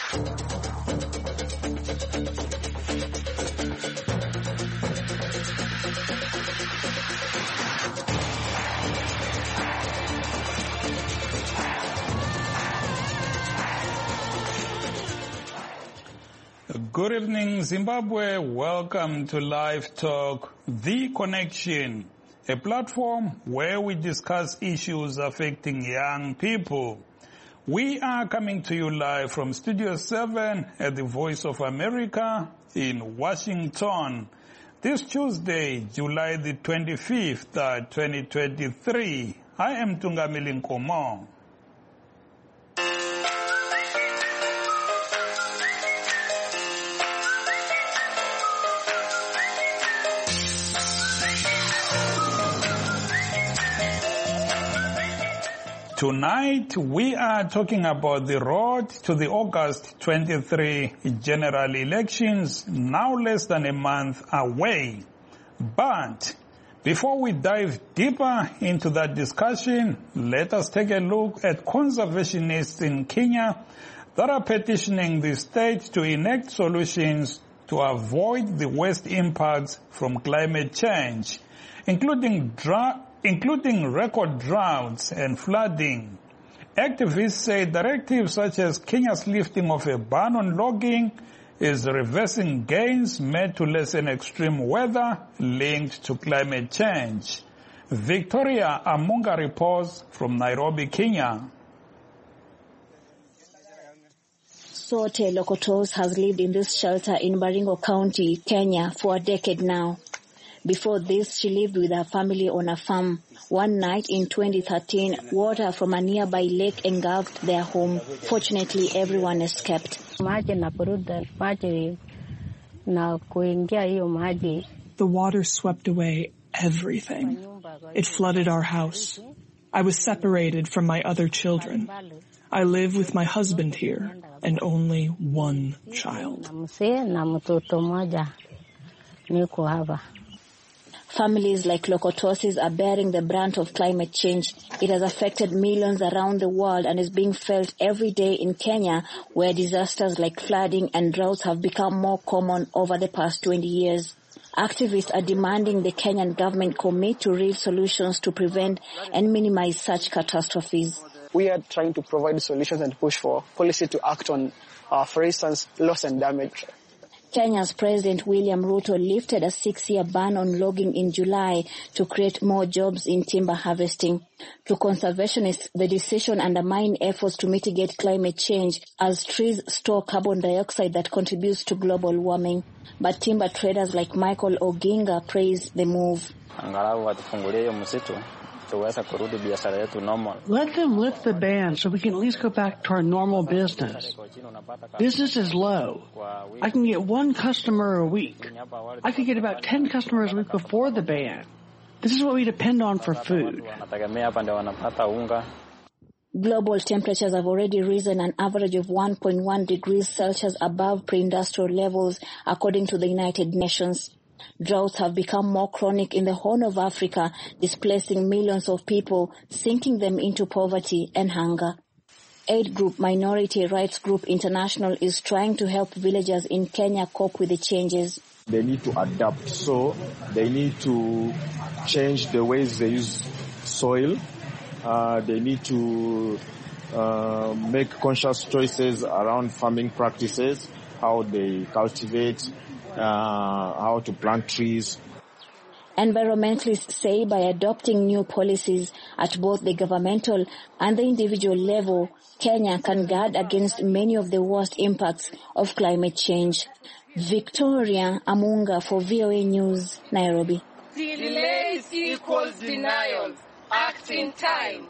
Good evening, Zimbabwe. Welcome to Live Talk, The Connection, a platform where we discuss issues affecting young people. We are coming to you live from Studio 7 at the Voice of America in Washington. This Tuesday, July the 25th, 2023. I am Tungamili Nkomo. Tonight, we are talking about the road to the August 23 general elections, now less than a month away. But before we dive deeper into that discussion, let us take a look at conservationists in Kenya that are petitioning the state to enact solutions to avoid the worst impacts from climate change, including record droughts and flooding. Activists say directives such as Kenya's lifting of a ban on logging is reversing gains made to lessen extreme weather linked to climate change. Victoria Amunga reports from Nairobi, Kenya. Sote Lokotos has lived in this shelter in Baringo County, Kenya for a decade now. Before this, she lived with her family on a farm. One night in 2013, water from a nearby lake engulfed their home. Fortunately, everyone escaped. The water swept away everything. It flooded our house. I was separated from my other children. I live with my husband here and only one child. Families like Lokotosis are bearing the brunt of climate change. It has affected millions around the world and is being felt every day in Kenya, where disasters like flooding and droughts have become more common over the past 20 years. Activists are demanding the Kenyan government commit to real solutions to prevent and minimize such catastrophes. We are trying to provide solutions and push for policy to act on, for instance, loss and damage. Kenya's President William Ruto lifted a 6-year ban on logging in July to create more jobs in timber harvesting. To conservationists, the decision undermines efforts to mitigate climate change as trees store carbon dioxide that contributes to global warming. But timber traders like Michael Oginga praise the move. Let them lift the ban so we can at least go back to our normal business. Business is low. I can get one customer a week. I could get about 10 customers a week before the ban. This is what we depend on for food. Global temperatures have already risen an average of 1.1 degrees Celsius above pre-industrial levels, according to the United Nations. Droughts have become more chronic in the Horn of Africa, displacing millions of people, sinking them into poverty and hunger. Aid group Minority Rights Group International is trying to help villagers in Kenya cope with the changes. They need to adapt, so they need to change the ways they use soil. They need to make conscious choices around farming practices, how they cultivate, how to plant trees. Environmentalists say by adopting new policies at both the governmental and the individual level, Kenya can guard against many of the worst impacts of climate change. Victoria Amunga for VOA News, Nairobi. Delays equals denial. Act in time.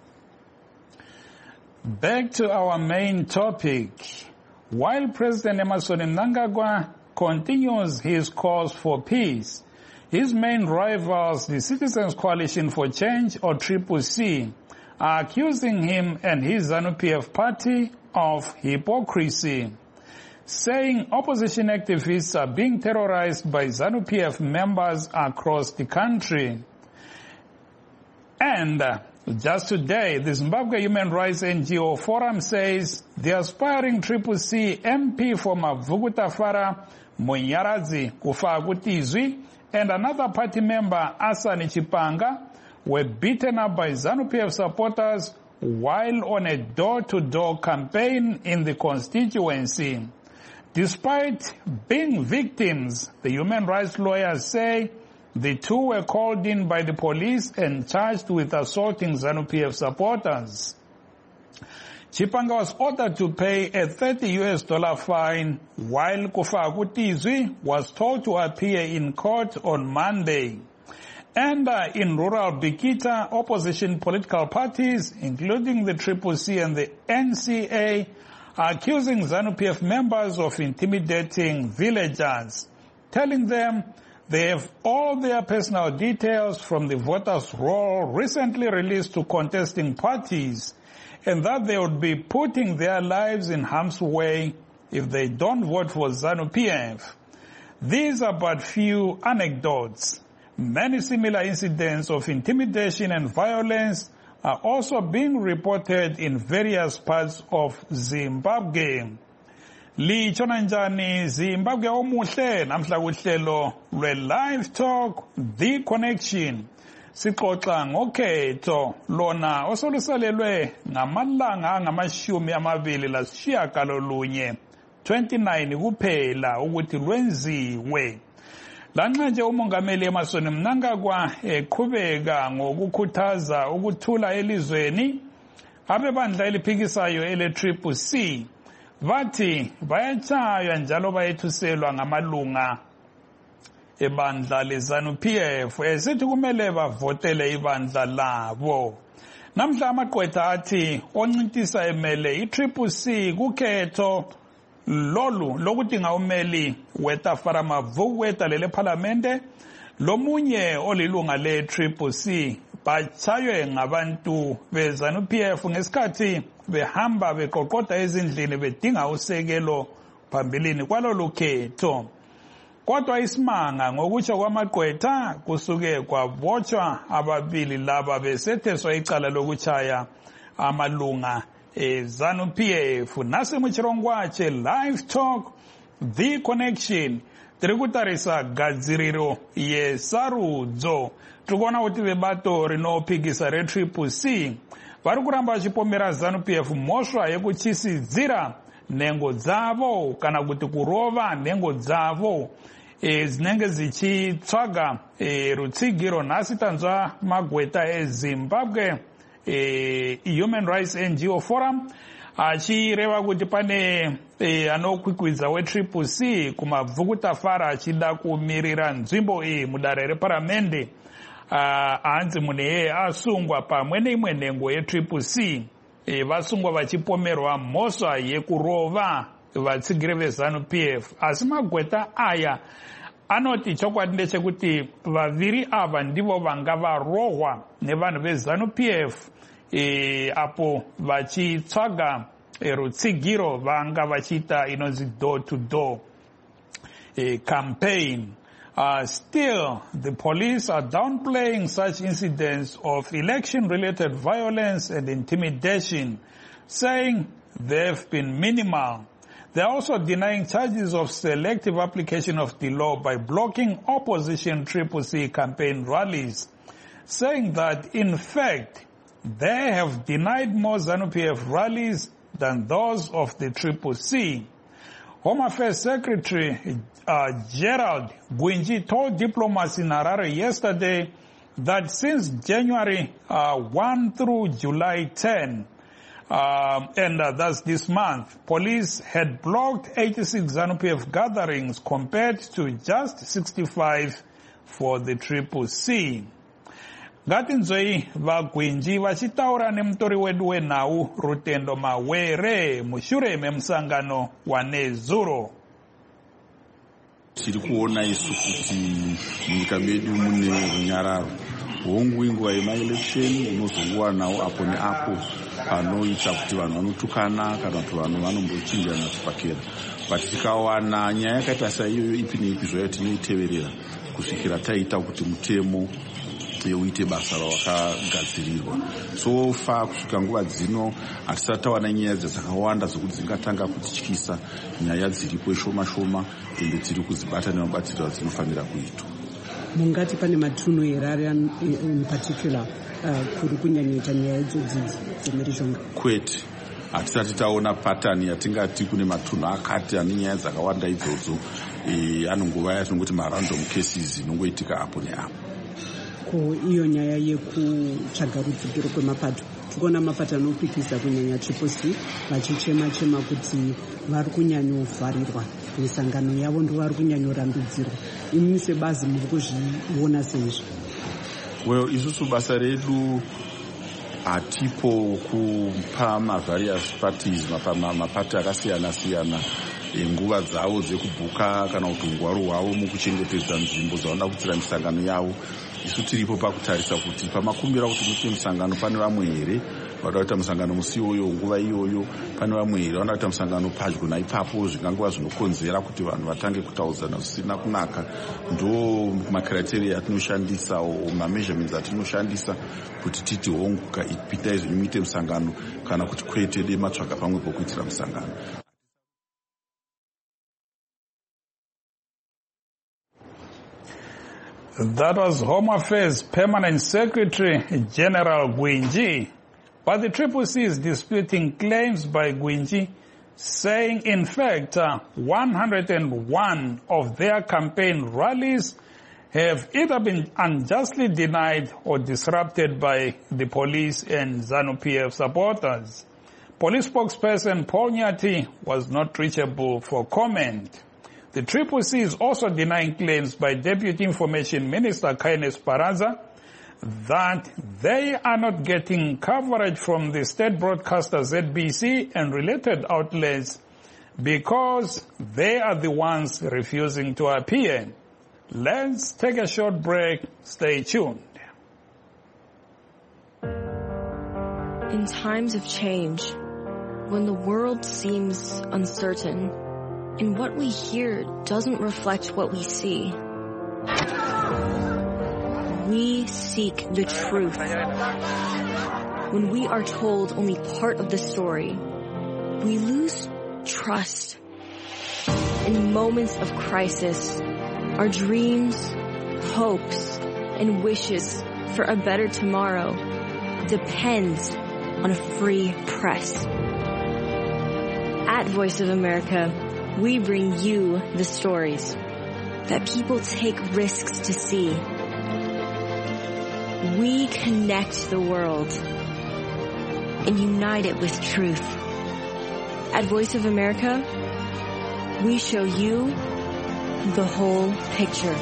Back to our main topic. While President Emmerson Mnangagwa continues his calls for peace, his main rivals, the Citizens Coalition for Change, or CCC, are accusing him and his ZANU-PF party of hypocrisy, saying opposition activists are being terrorized by ZANU-PF members across the country. And Just today, the Zimbabwe Human Rights NGO Forum says the aspiring CCC MP for Mavukutafara, Munyaradzi Kufakutizwi, and another party member, Asani Chipanga, were beaten up by ZANU-PF supporters while on a door-to-door campaign in the constituency. Despite being victims, the human rights lawyers say the two were called in by the police and charged with assaulting ZANU-PF supporters. Chipanga was ordered to pay a $30 fine, while Kufakutizwi was told to appear in court on Monday. And in rural Bikita, opposition political parties, including the CCC and the NCA, are accusing ZANU-PF members of intimidating villagers, telling them they have all their personal details from the voters' roll recently released to contesting parties, and that they would be putting their lives in harm's way if they don't vote for ZANU-PF. These are but few anecdotes. Many similar incidents of intimidation and violence are also being reported in various parts of Zimbabwe. Lichona njani Zimbabwe omuhle namhla kuhlelo lwe-Live Talk The Connection. Sixoxa ngokhetho lona osolusalelwe ngamalanga angamashumi amabili lasishiyagalolunye 29 kuphela ukuthi lwenziwe. Lanxa nje umongameli Emmerson Mnangagwa eqhubeka ngokukhuthaza ukuthula elizweni, abebandla eliphikisayo ele-CCC bathi bayatshaywa njalo bayethuselwa ngamalunga ebandla le-ZANU-PF esithi kumele bavotele ibandla labo. Namhla amagqwetha athi oncintisa emele i-CCC kukhetho lolu lokudinga umeli wetafara Mavukuweta lele parliamente lomunye olilunga le-CCC bachaywe ngabantu be-ZANU-PF ngesikhathi behamba beqoqoda ezindlini bedinga usekelo phambilini kwalolu khetho. Kodwa isimanga ngokutsho kwamagqwetha kusuke kwabotshwa ababili laba besetheswa icala lokutshaya amalunga ZANU-PF. Nasi muchirongwache Live Talk The Connection tiri kutarisa gadziriro yesarudzo. Tukona kuti vebato rinophikisa re-CCC vari kuramba vachipomera ZANU-PF mhosva yekuchisidzira nhengo dzavo kana kuti kurova nhengo dzavo dzinenge dzichitsvaga rutsigiro. Nhasi tanzwa magweta eZimbabwe Human Rights NGO Forum achireva kuti pane anokwikwidza we-CCC kumabvukutafara achida kumirira nzvimbo iyi mudare reparamende. Hanzi munhu asungwa pamwe neimwe nhengo ye-CCC vasungwa vachipomerwa mhosva yekurova vatsigiri veZANU-PF. Asi magweta aya anoti chokwadi ndechekuti vaviri ava ndivo vanga varohwa nevanhu veZANU-PF apo vachitsvaga rutsigiro vanga vachiita inonzi door-to-door campaign. Still, the police are downplaying such incidents of election-related violence and intimidation, saying they've been minimal. They're also denying charges of selective application of the law by blocking opposition CCC campaign rallies, saying that, in fact, they have denied more ZANU-PF rallies than those of the CCC. Home Affairs Secretary Gerald Gwinji told diplomats in Harare yesterday that since January 1 through July 10, and that's this month, police had blocked 86 ZANU-PF gatherings compared to just 65 for the CCC. Ngatinzoi vaGwinji vachitaura nemutori wedu wenhau Rutendo Mawere mushure memsangano waNezuro. Tiri kuona isu kuti munyika medu mune runyararo. Hongu inguva yemaelection unozokuwanawo apo neapo panoita kuti vanhu vanotukana kana kuti vanhu vanombochinjana chipakera. But tikawana nyaya yakaita saiyoyo ipi neipi zvayo tinoiteverera kusvikira taita kuti mutemo kahle uite basa rawakagadzirirwa. So far kusvika nguva dzino hatisati tawana nyaya dzakawanda dzokuti dzingatanga kutityisa. Nyaya dziripo shoma shoma ende tiri kuzibata nemabatiriro adzinofanira kuitwa. Mungati pane matunhu here in particular kuri kunyanyoita nyaya idzodzi dzemhirizhonga? Kwete, hatisati taona patani yatingati kune matunhu akati ane nyaya dzakawanda idzodzo. Anongova yatinongoti marandom cases inongoitika apo neapo. Ko iyo nyaya yekutsvaga rudzikiro kwemapato, tikuona mapato anopikisa kunyanya Triple C vachichema kuti vari kunyanyovharirwa misangano yavo ndo vari kunyanyorambidzirwa. Imi sebazi muri kuzviona seizvo? Well, isusu basa redu hatipo kupa mavarious parties mapati akasiyana-siyana nguva dzavo dzekubhuka kana kuti ungwaru hwavo mukuchengetedza nzvimbo dzavanoda kuitira misangano yavo. Isu tiripo pakutarisa kuti pamakumbira kuti muite musangano pane vamwe here vanoda kuita musangano musi iyoyo nguva iyoyo, pane vamwe here vanoda kuita musangano padyo naipapo, zvingangova zvinokonzera kuti vanhu vatange kutaudzana zvisina kunaka. Ndo macriteria atinoshandisa mameasurements atinoshandisa kuti titi hongu pitai zvenyu muite musangano kana kuti kwete dei matsvaga pamwe pokuitira musangano. That was Home Affairs Permanent Secretary General Gwinji. But the Triple C is disputing claims by Gwinji, saying in fact 101 of their campaign rallies have either been unjustly denied or disrupted by the police and ZANU-PF supporters. Police spokesperson Paul Nyati was not reachable for comment. The Triple C is also denying claims by Deputy Information Minister Kainis Paraza that they are not getting coverage from the state broadcaster ZBC and related outlets because they are the ones refusing to appear. Let's take a short break. Stay tuned. In times of change, when the world seems uncertain, and what we hear doesn't reflect what we see, we seek the truth. When we are told only part of the story, we lose trust. In moments of crisis, our dreams, hopes, and wishes for a better tomorrow depends on a free press. At Voice of America, we bring you the stories that people take risks to see. We connect the world and unite it with truth. At Voice of America, we show you the whole picture.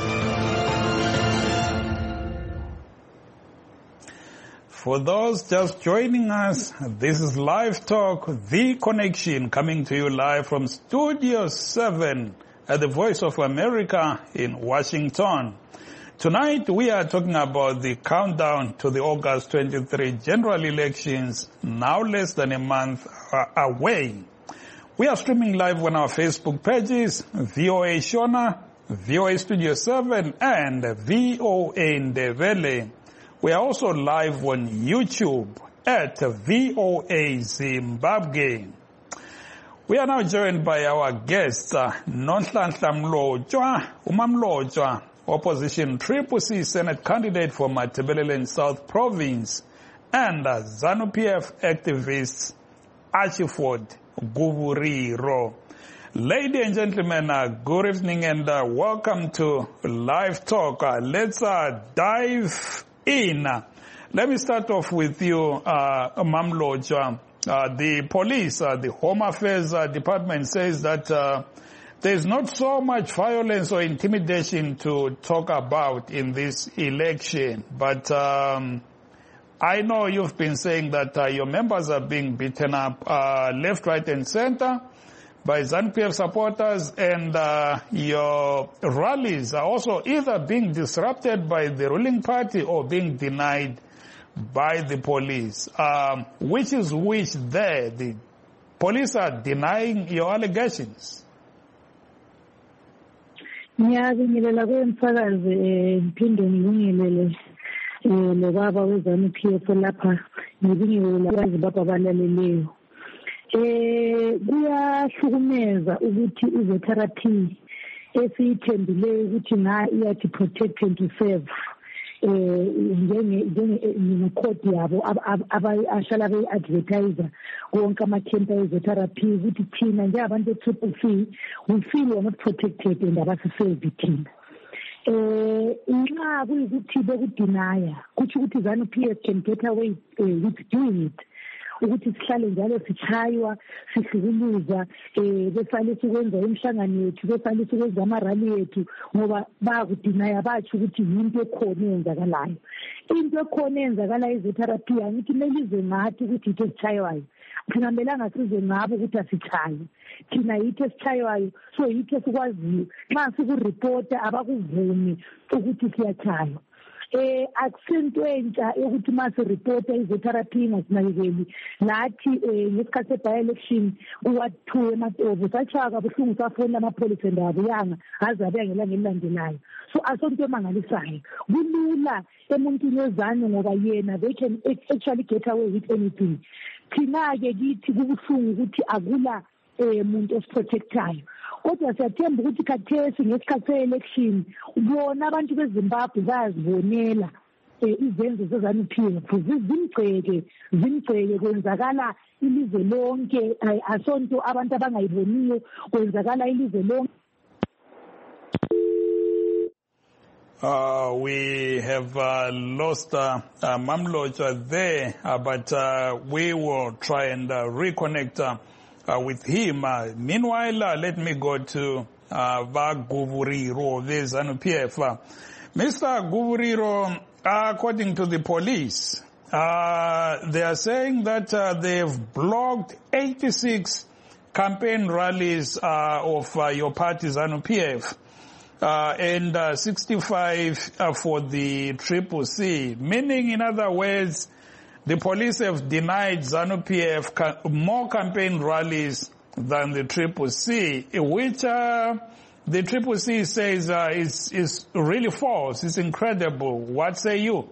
For those just joining us, this is Live Talk, The Connection, coming to you live from Studio 7 at the Voice of America in Washington. Tonight we are talking about the countdown to the August 23 general elections, now less than a month away. We are streaming live on our Facebook pages, VOA Shona, VOA Studio 7, and VOA Ndebele. We are also live on YouTube at VOA Zimbabwe. We are now joined by our guest, Nonhlanhla Mlotshwa, Umamlotshwa, Opposition Triple C Senate candidate for Matabeleland South Province, and ZANU-PF activist Archiford Guvuriro. Ladies and gentlemen, good evening and welcome to Live Talk. Let's dive in. Let me start off with you, Mamlotshwa. The police, the Home Affairs Department says that there's not so much violence or intimidation to talk about in this election. But I know you've been saying that your members are being beaten up left, right, and center by ZANU-PF supporters, and your rallies are also either being disrupted by the ruling party or being denied by the police. Which is which there? The police are denying your allegations. Ngiyabingelela kwemsakazi ngiphinde ngibingelele nobaba we-ZANU-PF lapha ngizimbabwe abalaleleyo. Kuyahlukumeza ukuthi i-therapy esiyithembileyo ukuthi iyathi protect and to serve njenge-code yabo ahlala be-advertiser konke amakhempa ezotherapy ukuthi thina njengabantu be-Triple C we feel we're not protected and abasiservi thina. Nxa kuyikuthi bekudinaya kuthi ukuthi ZANU-PF can get away with doing it, ukuthi sihlale njalo sichaywa sihlukuluza besalisa ukwenza imihlangano yethu besalisa ukwenza amarali yethu ngoba bakudinaya bathi ukuthi yinto ekhona eyenzakalayo. Into ekhona eyenzakalayo ezotherapy angithi melize ngathi ukuthi yitho esichaywayo, thina melanga size ngabo ukuthi asichaye, thina yitho esichaywayo, so yitho esikwaziyo nxa sikuripota abakuvumi ukuthi siyachaywa. Akusento entsha ukuthi mase reporta izotherapy ngasinakekeli nathi ngesikhathi se-by-election kuwathuwe ematovu sachaka buhlungu safona amapholisa endabuyanga aze abengela ngelilandelayo. So asonto emangalisayo kulula emuntwini wezanu ngoba yena they can actually get away with anything. Thina-ke kithi kubuhlungu ukuthi akula muntu osiprotectayo, kodwa siyathemba ukuthi khathesi ngesikhathi se-election bona abantu beZimbabwe bayazibonela izenzo ze-ZANU-PF zimgceke kwenzakala ilizwe lonke, asonto abantu abangayiboniyo kwenzakala ilizwe lonke. We have lost Mamlocha there, but we will try and reconnect with him. Meanwhile, let me go to Guvuriro, the ZANU-PF. Mr. Guvuriro, according to the police, they are saying that they've blocked 86 campaign rallies of your party, ZANU-PF, and 65 for the Triple C, meaning, in other words, the police have denied ZANU-PF more campaign rallies than the Triple C, which the Triple C says is really false. It's incredible. What say you?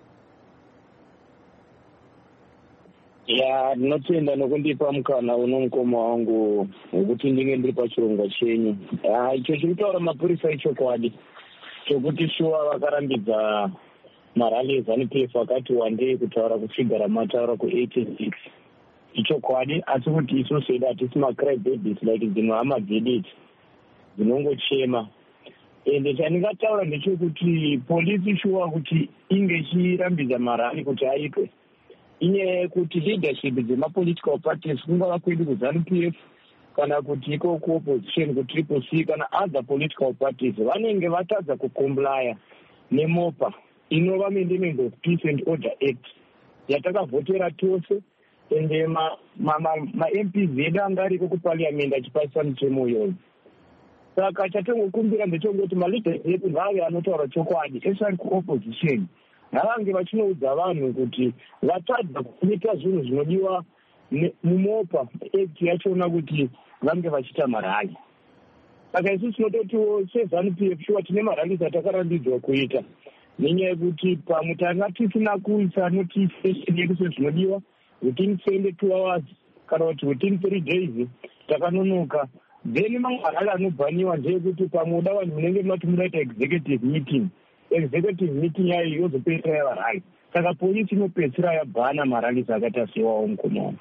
Yeah, ndinotenda nokundipa mukana unomukoma wangu ukuthi ndinge ndiri pachirongwa chenyu. Icho chiri kutaura mapurisa ichokwadi chokuti shuwa vakarambidza marali eZANU-PF vakati wandei kutaura kufigara mataura ku86 ichokwadi, asi kuti isusu edu hatisi macry babies like dzimwe hama dzedu dzinongochema. Ende chandingataura ndechekuti polisi shuwa kuti inge ichirambidza marali kuti aitwe inyaya yekuti leadership dzemapolitical parties kungava kwedu kuZANU-PF kana kuti iko kuopposition kuTriple C kana other political parties vanenge vatadza kucomplya nemopa inova Amendment of Peace and Order Act yatakavhotera tose, ende ma-MPs edu anga ariko kuparliament achipasisa mitemo iyoyo. Saka chatongokumbira ndechongoti maleaders edu ngave anotaura chokwadi, especially kuopposition, ngavange vachinoudza vanhu kuti vatadza kuita zvinhu zvinodiwa mumopa act yachona kuti vange vachiita marali. Saka isusu tinototiwo seZANU-PF shuwa tine marali atakarambidzwa kuita, nenyaya yekuti pamwe tanga tisina kuisa notification yedu sezvinodiwa within 72 hours kana kuti within 3 days takanonoka. Then mamwe marali anobhaniwa ndeyekuti pamwe uda vanhu munenge mati munoita executive meeting yayo yozopedzisira yavarali. Saka polisi inopedzisira yabhana marali akaita sewawo mukomo.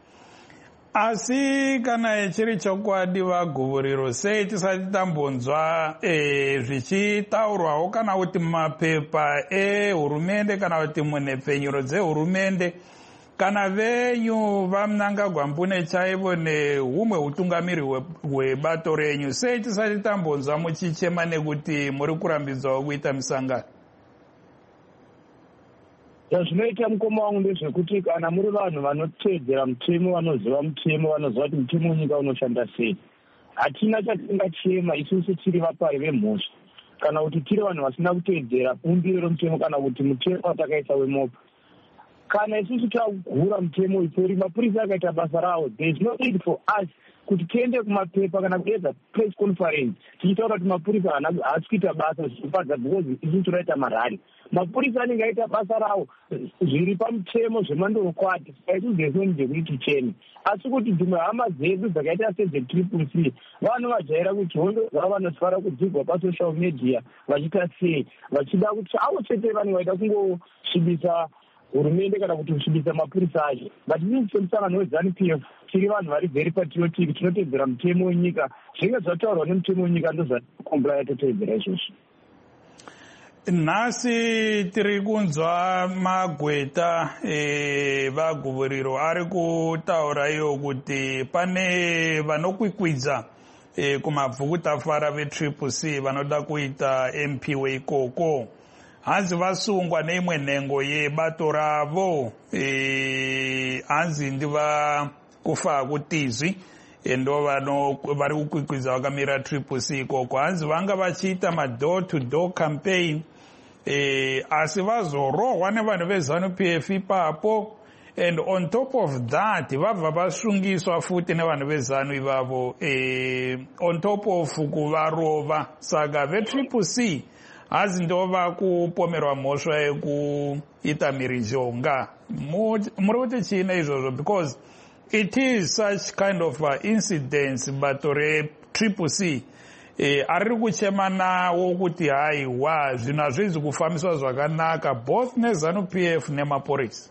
Asi kana chiri chokwadi vaGuvuriro, sei tisati tambonzwa zvichitaurwawo kana kuti mapepa ehurumende kana kuti munhepfenyuro dzehurumende kana venyu vaMnangagwa Mbune chaivo nehumwe utungamiri hwebato renyu, sei tisati tambonzwa muchichema nekuti muri kurambidzawo kuita misangano? Zvinoita mukoma wangu ndezvekuti kana muri vanhu vanoteedzera mutemo, vanoziva mutemo, vanoziva kuti mutemo wenyika unoshanda sei, hatina chatingachema isusu tiri vapari vemhosva kana kuti tiri vanhu vasina kuteedzera bumbiro romutemo kana kuti mutemo watakaisa wemopa. kana isusu tagura mutemo isori mapurisa akaita basa rawo, there is no need for us kuti tiende kumapepa kana kuedza press conference tichitaura kuti mapurisa haasi kuita basa zvichipadza because isusu toraita marari. Mapurisa anenge aita basa rawo zviri pamutemo zvemandorokwati, saka isusu there is no need yekuti tichene. Asi kuti dzimwe hama dzedu dzakaita sedzeTCC vanovajaira kuti hondo dzavo vanoswara kudzigwa pasocial media vachiita sei, vachida kuti avo chete vanhu vaida kungosvibisa hurumende kana kuti kusvibisa mapurisa acho. But isusu semusangano weZANU-PF tiri vanhu vari very patriotic, tinotedzera mutemo wenyika. Zvinenge zvataurwa nemutemo wenyika ndozvatokomplaya totedzera izvozvo. Nhasi tiri kunzwa Magweta vaGuvuriro ari kutaura iyo kuti pane vanokwikwidza kumabvukutafara veTCC vanoda kuita MP weikoko. Hanzi vasungwa neimwe nhengo yebato ravo, hanzi ndiva kufa kutizvi ndo vari kukwikwidza vakamira TCC ikoko. Hanzi vanga vachiita ma-door to door campaign, asi vazorohwa nevanhu veZANU-PF ipapo, and on top of that vabva vasungiswa futi nevanhu veZANU ivavo, on top of kuvarova. Saka veTCC hazi ndo vakupomerwa mhosva yekuita mhirizhonga. Muri kuti chiina izvozvo? Because it is such kind of incidents, bato reTCC ariri kuchema nawo kuti haiwa zvinhu hazvizi kufambiswa zvakanaka both neZANU-PF nemapurisa.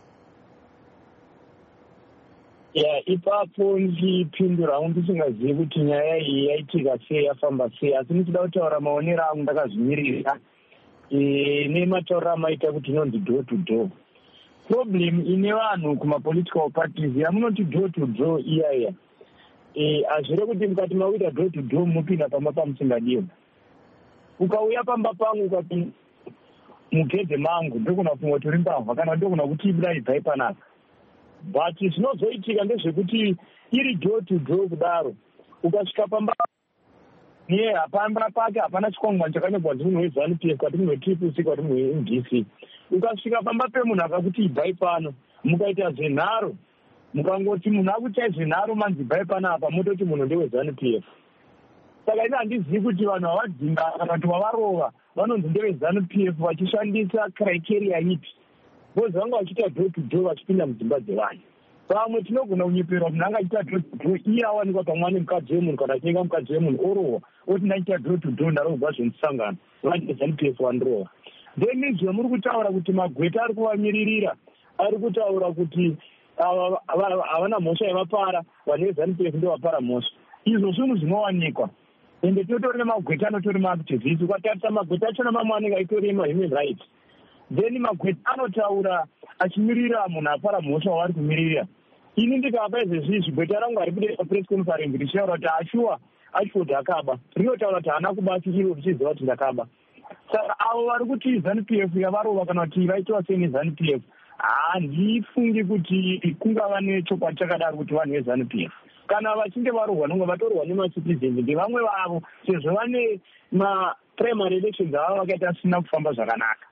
Ipapo ndichipindura ndisingazivi kuti nyaya iyi yaitika sei, yafamba sei, asi ndichida kutaura maonero angu ndakazvimirira nematauriro amaita kuti inonzi door to door. Problem ine vanhu kumapolitical parties yamunoti door to door iyaya, hazvire kuti mukati makuita door to door mupinda pamba pamusingadiwa. Ukauya pamba pangu ukati mugedhe mangu ndokuna funga tori mbavha kana ndokuna kuti ibudai bvai panapa. But zvinozoitika ndezvekuti iri door to door kudaro, ukasvika pamba pamba pake hapana chikwangwani chakanyorwa kuti munhu weZANU-PF kwati munhu weTCC kwati munhu weMDC. Ukasvika pamba pemunhu akakuti ibvai pano, mukaita zvenharo, mukangoti munhu akuitai zvenharo manzi ibvai panapa, mototi munhu ndeweZANU-PF. Saka ine handizivi kuti vanhu vavadzinga kana kuti vavarova vanonzi ndeveZANU-PF vachishandisa criteria ipi. Bozi vanga vachiita door to door vachipinda mudzimba dzevanhu. Pamwe tinogona kunyeperwa munhu anga achiita door to door iye awanikwa pamwe nemukadzi wemunhu kana achinyenga mukadzi wemunhu orohwa oti ndachiita door to door ndarohwa zvemusangano vanhu veZANU-PF vandirohwa. Then izvo muri kutaura kuti Magweta ari kuvamiririra, ari kutaura kuti havana mhosva yavapara, vanhu veZANU-PF ndovapara mhosva. Izvo zvinhu zvinowanikwa ende totori neMagweta anotori maactivist. Ukatarisa Magweta achona mamwe anenge aitori human rights. Then Magweta anotaura achimirira munhu apara mhosva waari kumirira. Ini ndikapa izvezvizvi gweta rangu ari kuita press conference richitaura kuti ashuwa achifodhi akaba, rinotaura kuti haana kuba chichiro richiziva kuti ndakaba. Saka avo vari kuti ZANU-PF yavarova kana kuti vaitiwa sei neZANU-PF, handifungi kuti kungava nechokwadi chakadaro kuti vanhu veZANU-PF kana vachinge varohwa nonge vatorwa nemacitizens ndevamwe vavo, sezvo vane maprimary elections avo vakaita asina kufamba zvakanaka.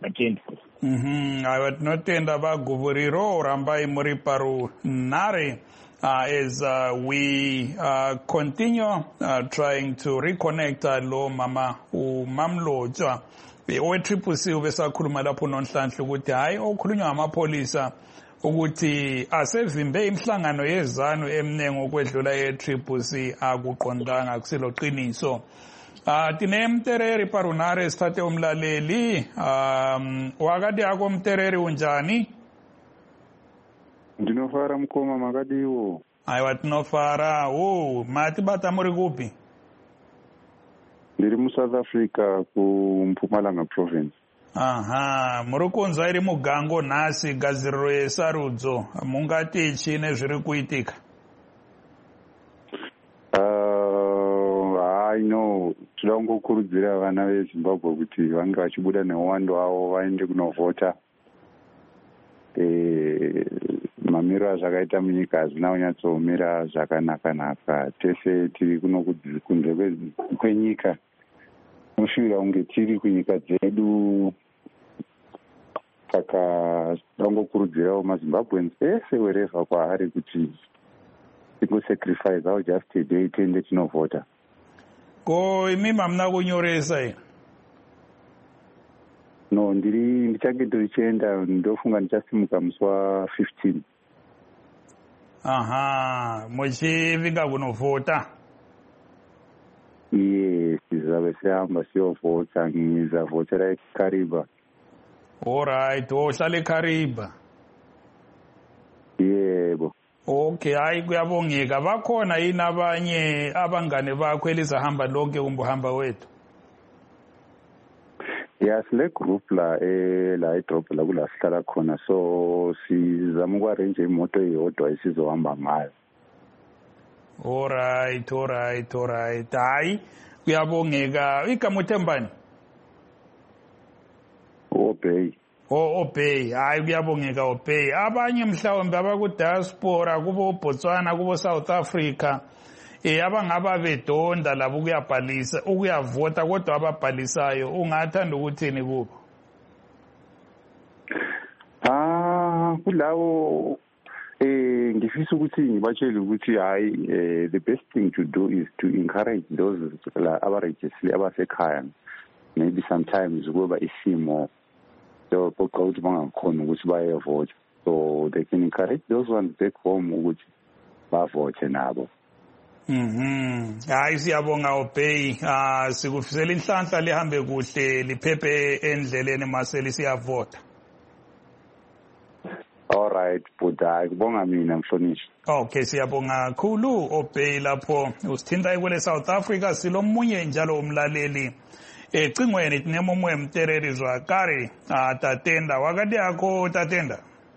Aiwa, tinotenda vaGuvuriro, rambai muri parunhare as we continue trying to reconnect lo mama umamlotshwa weTCC ubesakhuluma lapho nonhlanhla ukuthi hayi okhulunywa ngamapolisa ukuthi asevimbe imihlangano yeZANU emnengo okwedlula yeTCC akuqondanga, kusilo qiniso. Tine Mtereri parunare sithathe umlaleli. Wakati yako Mtereri unjani? Ndinofara mkoma makadiwo. Aiwa tinofara. Mati bata muri kupi? Ndiri mu South Africa ku Mpumalanga province. Aha, muri kunzwa iri mugango nhasi gadziriro yesarudzo. Mungati chine zviri kuitika? Toda kungokurudzira vana veZimbabwe kuti vange vachibuda neuwando wavo vaende kunovhota. Mamiro azvakaita munyika hazvina kunyatsomira zvakanaka. Tese tiri kuno kunze kwenyika. Mushuvira kunge tiri kunyika dzedu saka dangokurudzirawo mazimbabweans ese wherever kwaari kuti tingosacrifice our just a day tiende tinovhota. Ko imi mamuna kunyoresa here? No, ndichange ndichienda, ndofunga ndichasimuka musi wa15. Aha, muchivinga kunovhota? Yes, tizabe sihamba siyovhota, ngizavhotera eKariba. Alright, ohlala eKariba? Yebo. Okay, hayi kuyabongeka. Bakhona yini abanye abangane bakho elizahamba lonke kumbuhamba wethu? Yes, le group la idrop la kula sihlala khona, so sizama ukwarrange imoto eyodwa esizohamba ngayo. Alright. Hayi kuyabongeka. Igama uthembani? Obey. Obey. Hayi kuyabongeka Obey. Abanye mhlawumbe abaku-diaspora kubo Botswana kubo South Africa abangaba bedonda labo ukuyabhalisa ukuyavota kodwa ababhalisayo ungathanda ukuthini kubo? Kulawo ngifisa ukuthi ngibatshele ukuthi hayi the best thing to do is to encourage those abarejistile abasekhaya, maybe sometimes kuba isimo sokuthi ukuthi bangakhona ukuthi bayevota, so they can encourage those ones back home ukuthi bavote nabo. Hayi siyabonga Obey, sikufisela inhlanhla lihambe kuhle liphephe endleleni maseli siyavota. Alright, buda kubonga mina mhlonishwa. Okay, siyabonga kakhulu Obey lapho usithinta kwele South Africa. Silomunye njalo umlaleli ecingweni tinemomoya mtererizwa kare Tatenda. Wakati yako Tatenda?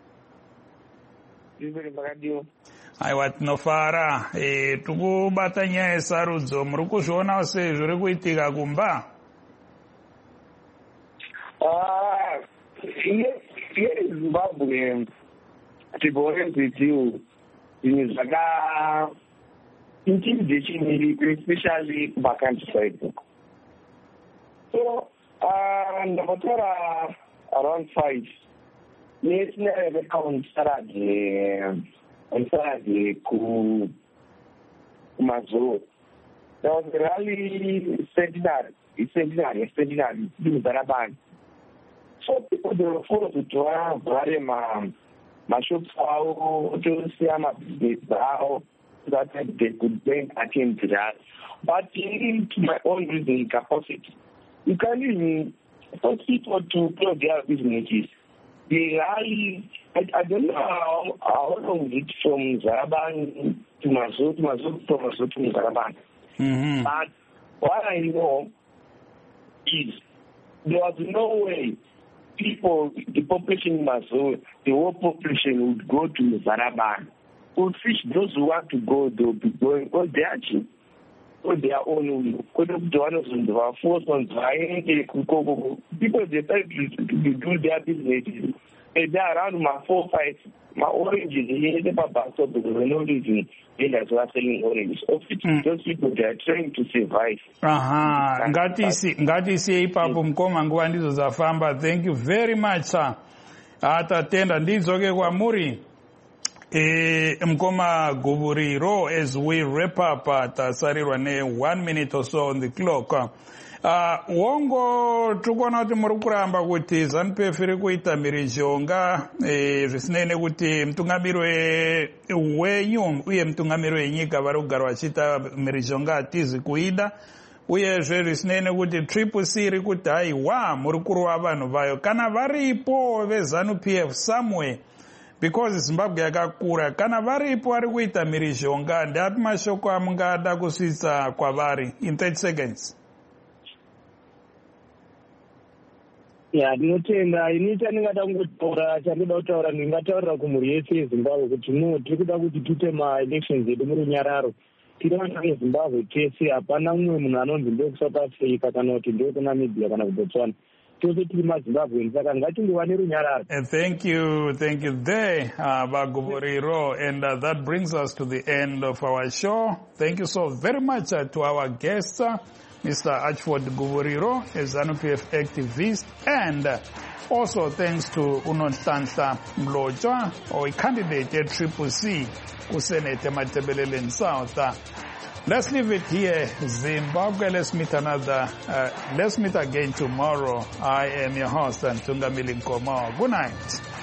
Aiwa tinofara tukubata nyaya yesarudzo, muri kuzviona sei zviri kuitika kumba? Zimbabwe tiborezitiu zvinhu intimidation iripo, especially kumacountryside. So ndambotora around 5 nesinarevekawo Saturday kuMazuru. There was a rally centenary in Zaraban. So people, they were forced to try my shops out, to see my business out, so that they could then attend to that. But to my own reasoning capacity, you can't even force people to close their businesses. The rally, I don't know how long it's from Zaraban to Mazuru, from Mazuru to Zaraban. But what I know is there was no way people, the population in Mazuru, the whole population would go to Zaraban. Those who want to go, they'll be going, or they actually on their own. People decide to do their business. They are around my 4 5. My oranges, they never backed up because no reason they are selling oranges. Those people, they are trying to survive. Ngati siye ipapo mkoma nguwa ndizo zafamba. Thank you very much, sir. Tatenda ndizoke kwa muri. Mkoma Guburiro, as we wrap up tasarirwa ne 1 minute or so on the clock. Wongo tukona kuti muri kuramba kuti ZANU-PF iri kuita mhirizhonga zvisinei kuti mutungamiri wenyu uye mutungamiri wenyika vari kugara vachiita mhirizhonga hatizi kuida, uyezve zvisinei kuti CCC iri kuti haiwa muri kurova vanhu vayo. Kana varipo veZANU-PF somewhere, because Zimbabwe yakakura, kana varipo vari kuita mhirizhonga, ndeapi mashoko amungada kusvitsa kwavari in 30 seconds? Ndinotenda ini chandingada kungotaura, chandinoda kutaura, ndingataurira kumhuri yese yeZimbabwe kuti tiri kuda kuti tiite maelections edu murunyararo. Tiri vana veZimbabwe tese, hapana mumwe munhu anonzi ndewekusouth Africa kana kuti ndewekuNamibia kana kuBotswana. Tose tiri maZimbabweans, saka ngatingova nerunyararo. Thank you there, Baguburiro, and that brings us to the end of our show. Thank you so very much to our guests. Mr. Archford Guburiro, a ZANU-PF activist, and also thanks to Unonhlanhla Mlotshwa, or a candidate at Triple C, who Senate Matebelele South. Let's leave it here, Zimbabwe. Let's meet again tomorrow. I am your host, Ntungamili Nkomo. Good night.